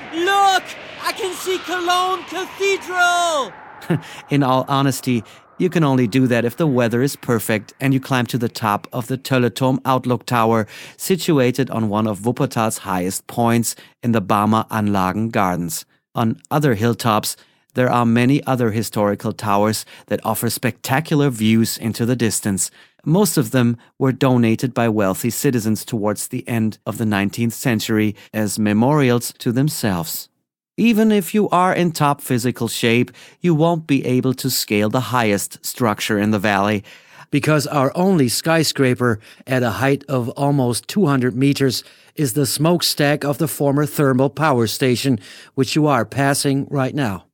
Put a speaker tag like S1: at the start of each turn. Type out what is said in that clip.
S1: Look! I can see Cologne Cathedral!
S2: In all honesty, you can only do that if the weather is perfect and you climb to the top of the Tölleturm Outlook Tower, situated on one of Wuppertal's highest points in the Barmer Anlagen Gardens. On other hilltops, there are many other historical towers that offer spectacular views into the distance. Most of them were donated by wealthy citizens towards the end of the 19th century as memorials to themselves. Even if you are in top physical shape, you won't be able to scale the highest structure in the valley, because our only skyscraper at a height of almost 200 meters is the smokestack of the former thermal power station, which you are passing right now.